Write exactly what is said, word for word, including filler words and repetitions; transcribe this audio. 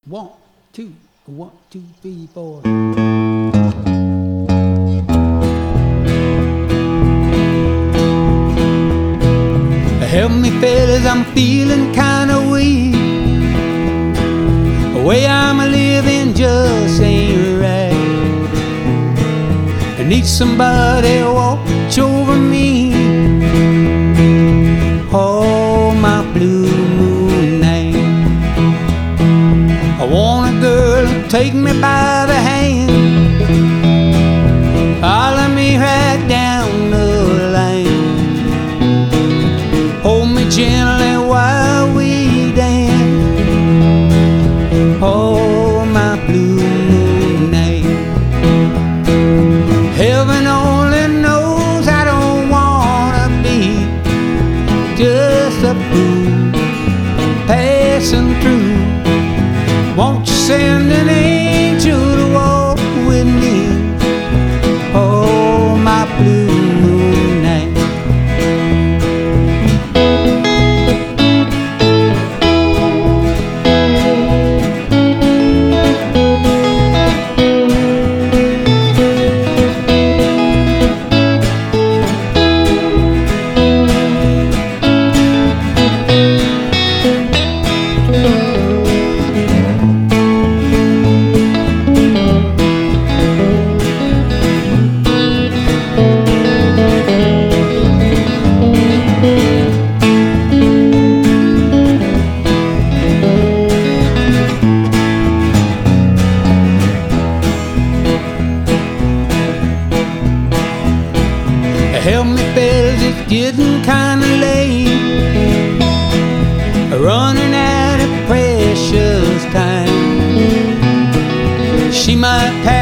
One, two, one, two, three, four. Help me, fellas, I'm feeling kinda weak. The way I'm living just ain't right. I need somebody to watch over me. Oh, my blue moon night. I want a girl to take me by the hand, follow me right down the line, hold me gently while we dance. Oh, my blue moon night. Heaven only knows I don't wanna be just a fool passing through. Won't you send an angel to walk with me? Oh, my blue moon night. Help me, fellas, it's getting kinda late, running out of precious time. She might pass